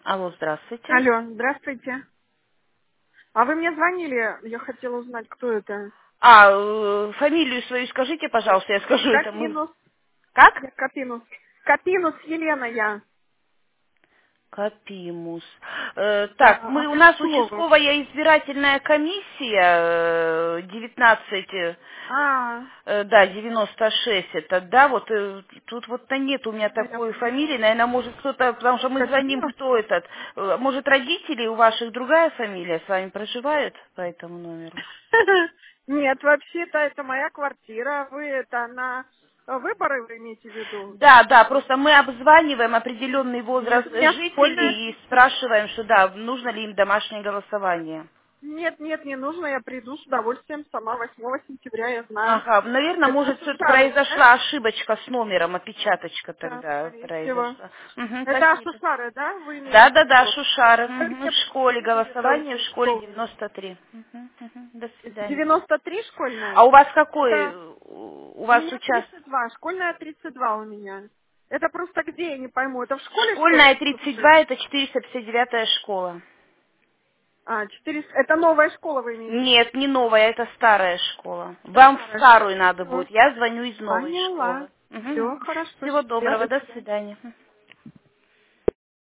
Алло, здравствуйте. Алло, здравствуйте. А вы мне звонили? Я хотела узнать, кто это. Фамилию свою скажите, пожалуйста, я скажу, это мы... Капинус. Как? Я Капинус. Капинус Елена я. Копимус. Так, А у вы нас кто? участковая избирательная комиссия 19, А, да, 96 это, да, вот тут вот-то нет у меня ну, я такой фамилии, поняла. наверное, может кто-то, потому что мы звоним, Капинус? кто этот, может родители у ваших другая фамилия с вами проживает по этому номеру? Нет, вообще-то это моя квартира. Вы это на выборы вы имеете в виду? Да, да, просто мы обзваниваем определенный Нет, возраст у меня школьная. жителей и спрашиваем, что да, нужно ли им домашнее голосование. Нет, нет, не нужно, я приду с удовольствием сама 8 сентября, я знаю. Ага, наверное, Это может, что-то Ашушары, да? произошла ошибочка с номером, опечаточка Да, тогда скорее всего. произошла. Мгм, Это спасибо. Ашушары, да, вы Да, имеете в да, да, виду? Шушары. Вы Мгм, где в школе где-то голосование, в школе участковый? 93. Мгм, мгм, до свидания. 93 А школьная? у вас какой, Это у у вас меня участок? 32, школьная 32 у меня. Это просто где, я не пойму, это в школе, что ли, Школьная слушай? 32, это 459 школа. А, 4, это новая школа вы имеете в виду? Нет, не новая, это старая школа. Это Вам в старая школа. старую надо Все, будет. Я звоню из новой поняла. школы. Мгм. Все, хорошо, Всего счастливо, доброго, до до свидания. свидания.